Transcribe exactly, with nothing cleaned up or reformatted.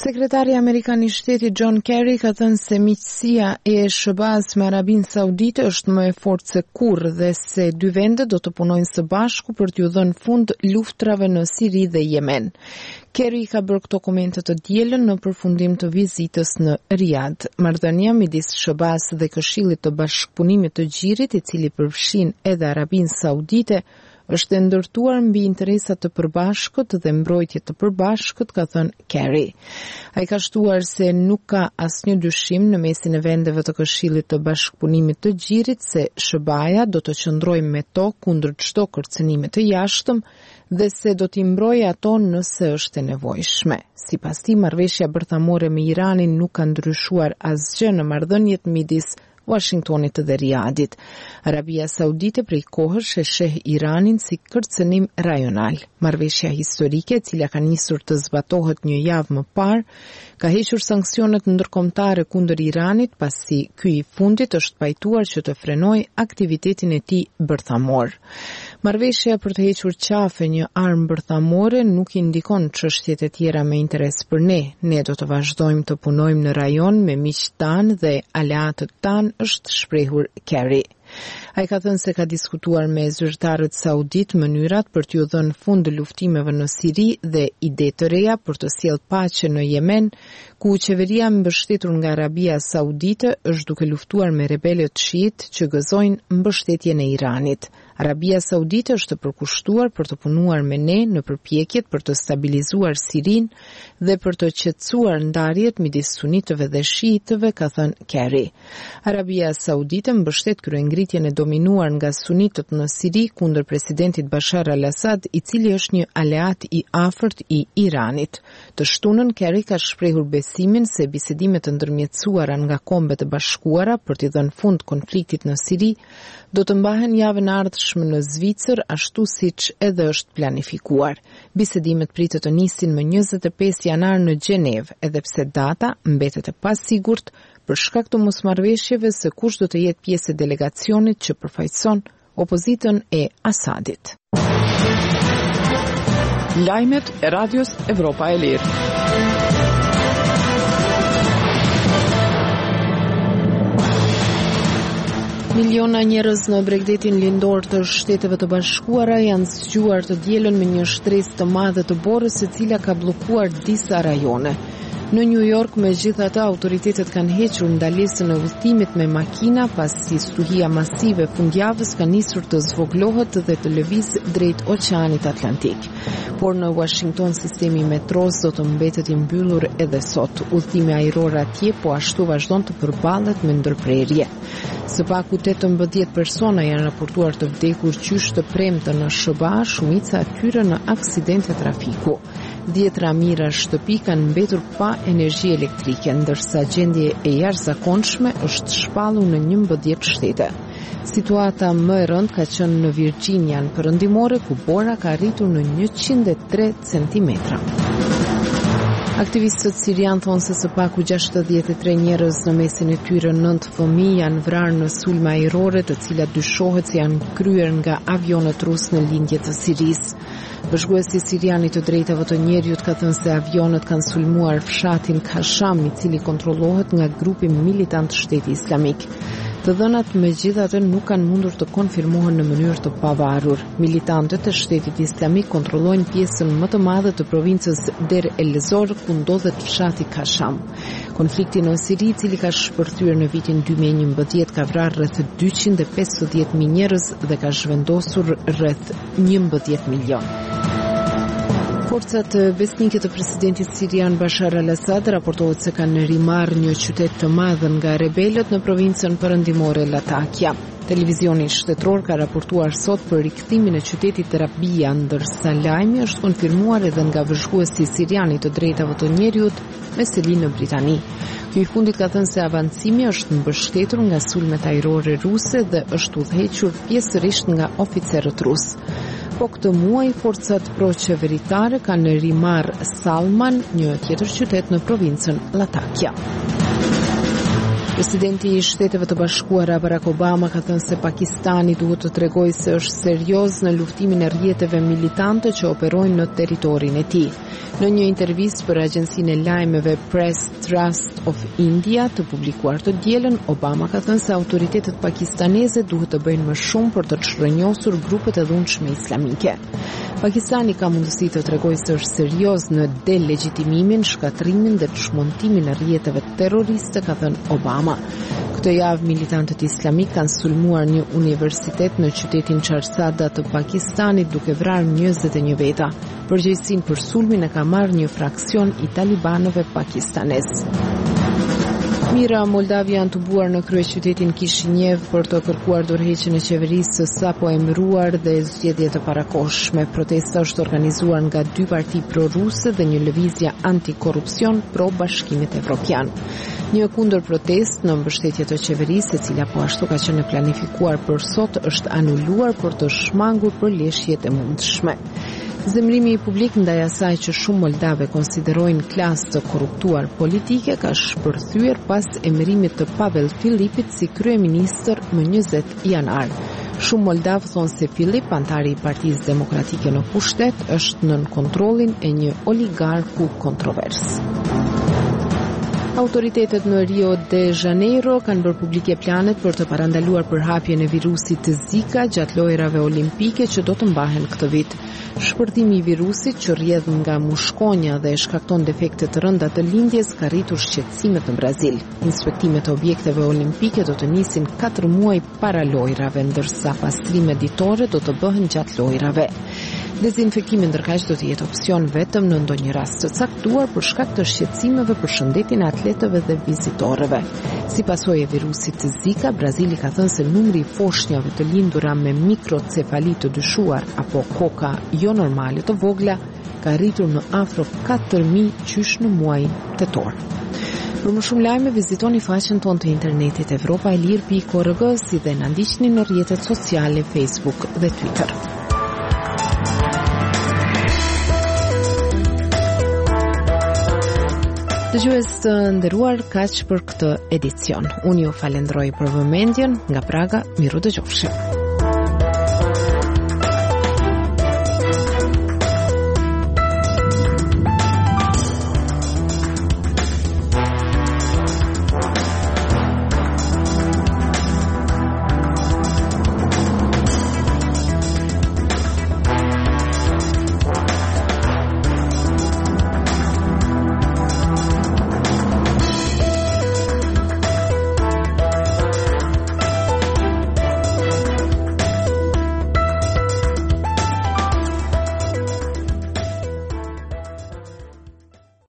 Sekretari Amerikan i Shtetit John Kerry ka thënë se miqësia e S B A-s me Arabinë Saudite është më e fortë se kurrë dhe se dy vendet do të punojnë së bashku për t'ju dhënë fund luftrave në Siri dhe Yemen. Kerry ka bërë këto komente të dielën në përfundim të vizitës në Riyadh. Marrëdhënia midis S B A-s dhe Këshillit të Bashkëpunimit të Gjirit, i cili përfshin edhe Arabinë Saudite, është ndërtuar mbi interesat të përbashkët dhe mbrojtje të përbashkët, ka thënë Kerry. Ai ka shtuar se nuk ka asnjë dyshim në mesin e vendeve të Këshillit të Bashkëpunimit të Gjirit se S B A-ja do të qëndrojë me to kundër çdo kërcënimi të jashtëm dhe se do t'i mbrojë ato nëse është e nevojshme. Sipas tij, marrëveshja bërthamore me Iranin nuk ka ndryshuar asgjë në marrëdhëniet midis Washingtonit dhe Riyadit. Arabia Saudite prej kohësh e sheh Iranin si kërcënim rajonal. Marrëveshja historike, e cila ka nisur të zbatohet një javë më parë, ka hequr sanksionet ndërkombëtare kundër Iranit, pasi ky i fundit është pajtuar që të frenojë aktivitetin e tij bërthamor. Marrëveshja për të hequr qafe një armë bërthamore nuk i ndikon çështjet e tjera me interes për ne. Ne do të vazhdojmë të punojmë në rajon me miqtë tanë dhe aleatët tanë, është shprehur Kerry. Ai ka thënë se ka diskutuar me zyrtarët saudit mënyrat për t'ju dhënë fund luftimeve në Siri dhe ide të reja për të sjellë paqe në Yemen, ku qeveria mbështetur nga Arabia Saudite është duke luftuar me rebelët shiit që gëzojnë mbështetjen e Iranit. Arabia Saudite është përkushtuar për të punuar me ne në përpjekjet për të stabilizuar Sirin dhe për të qetësuar ndarjet midis sunitëve dhe shiitëve, ka thënë Kerry. Arabia Saudite mbështet kryengritjen e dominuar nga sunitët në Siri kundër presidentit Bashar al-Assad, i cili është një aleat i afërt i Iranit. Të shtunën, Kerry ka shprehur besimin se bisedimet të ndërmjetësuara nga Kombet e Bashkuara për t'i dhënë fund konfliktit në Siri do të mbahen javën e ardhshme në Zvicër, ashtu siç edhe është planifikuar. Bisedimet pritet të nisin më njëzet e pesë janar në Gjenevë, edhe pse data mbetet e pasigurt për shkak të mosmarrëveshjeve se kush do të jetë pjesë e delegacionit që përfaqëson opozitën e Asadit. Lajmet e Radios Evropa e Lirë. Miliona njerëz në Bregdetin lindor të Shteteve të Bashkuara janë zgjuar të dielën me një shtresë të madhe të borës, e cila ka bllokuar disa rajone. Në New York, megjithatë, autoritetet kanë hequr ndalesën e udhëtimit me makina pasi stuhia masive fundjavës ka nisur të zvoglohet dhe të lëviz drejt Oqeanit Atlantik. Por në Washington, sistemi i metros do të mbetet i mbyllur edhe sot. Udhëtimi ajror atje po ashtu vazhdon të përballet me ndërprerje. Së paku tetëmbëdhjetë persona janë raportuar të vdekur qysh të premte në S B A, shumica e tyre në aksidente trafiku. Dhjetra mijëra shtëpi kanë mbetur pa energji elektrike, ndërsa gjendje e jashtëzakonshme është shpallur në njëmbëdhjetë shtete. Situata më e rëndë ka qenë në Virginia, në perëndimore, ku bora ka arritur në njëqind e tre centimetra. Aktivistët sirian thonë se së paku gjashtëdhjetë e tre njerëz, në mesin e tyre nëntë fëmijë, janë vrarë në sulme ajrore, të cilat dyshohet se janë kryer nga avionët rus në lindje të Sirisë. Bashkuesi sirian i të drejtave të njerëzit ka thënë se avionët kanë sulmuar fshatin Kasham, i cili kontrollohet nga grupi militant Shteti Islamik. Të dhënat megjithatë nuk kanë mundur të konfirmohen në mënyrë të pavarur. Militantët e Shtetit Islamik kontrollojnë pjesën më të madhe të provincës Der el-Zor, ku ndodhet fshati Kasham. Konflikti në Siri, i cili ka shpërthyer në vitin dy mijë e njëmbëdhjetë, ka vrarë rreth dyqind e pesëdhjetë mijë njerëz dhe ka zhvendosur rreth njëmbëdhjetë milion. Forcat besnike të presidentit sirian Bashar al-Assad raportohet se kanë rimarrë një qytet të madh nga rebelët në provincën perëndimore Latakia. Televizioni shtetëror ka raportuar sot për rikthimin e qytetit Rabia, ndërsa lajmi është konfirmuar edhe nga vëzhguesi sirian i të drejtave të njerëzit me seli në Britani. Ky i fundit ka thënë se avancimi është mbështetur nga sulmet ajrore ruse dhe është udhëhequr pjesërisht nga oficerët rusë. Po këtë muaj, forcat pro-qeveritare kanë rimarrë Salman, një tjetër qytet në provincën Latakia. Presidenti i Shteteve të Bashkuara Barack Obama ka thënë se Pakistani duhet të tregojë se është serioz në luftimin e rrjeteve militante që operojnë në territorin e tij. Në një intervistë për agjencinë e lajmeve Press Trust of India të publikuar të dielën, Obama ka thënë se autoritetet pakistaneze duhet të bëjnë më shumë për të çrrënjosur grupet e dhunshme islamike. Pakistani ka mundësi të tregojë se është serioz në delegjitimimin, shkatrimin dhe çmontimin e rrjeteve terroriste, ka thënë Obama. Këtë javë militantët islamik kanë sulmuar një universitet në qytetin Charsada të Pakistanit duke vrarë njëzet e një veta. Përgjegjësinë për sulmin e ka marrë një fraksion i talibanëve pakistanez. Mira Moldavi janë të buar në kryeqytetin Kishinev për të kërkuar dorëheqjen e qeverisë së sapo emëruar dhe zgjedhje të parakohshme. Protesta është organizuar nga dy parti pro-ruse dhe një lëvizje antikorrupsion pro-Bashkimit Evropian. Një kundër protest në mbështetje të qeverisë, e cila po ashtu ka qenë planifikuar për sot, është anuluar për të shmangur për leshjet e mundshme. Zemrimi i publik ndaj asaj që shumë moldave konsiderojnë klasë të korruptuar politike ka shpërthyer pas emërimit të Pavel Filipit si kryeministër më njëzet janar. Shumë moldav thonë se Filip, antari i Partisë Demokratike në pushtet, është nën kontrollin e një oligarku kontrovers. Autoritetet në Rio de Janeiro kanë bërë publike planet për të parandaluar përhapjen e virusit të Zika gjatë lojrave olimpike që do të mbahen këtë vit. Shpërtimi i virusit që rrjedh nga mushkonja dhe shkakton defekte të rënda të lindjes ka rritur shqetësimet në Brazil. Inspektimet e objekteve olimpike do të nisin katër muaj para lojrave, ndërsa pastrimet ditore do të bëhen gjatë lojrave. Dezinfektimi ndërkaq do të jetë opsion vetëm në ndonjë rast të caktuar për shkak të shqetësimeve për shëndetin e atletëve dhe vizitorëve. Si pasojë e virusit të Zika, Brazili ka thënë se numri i foshnjave të lindura me mikrocefali të dyshuar apo koka jo normale të vogla ka rritur në afro katër mijë qysh në muajin tetor. Për më shumë lajme, vizitoni faqen tonë të internetit evropa e lir pikë org, si dhe na ndiqni në rrjetet sociale Facebook dhe Twitter. Dëgjues të nderuar, kaq për këtë edicion. Unë ju falenderoj për vëmendjen. Nga Praga, miru dëgjofshim.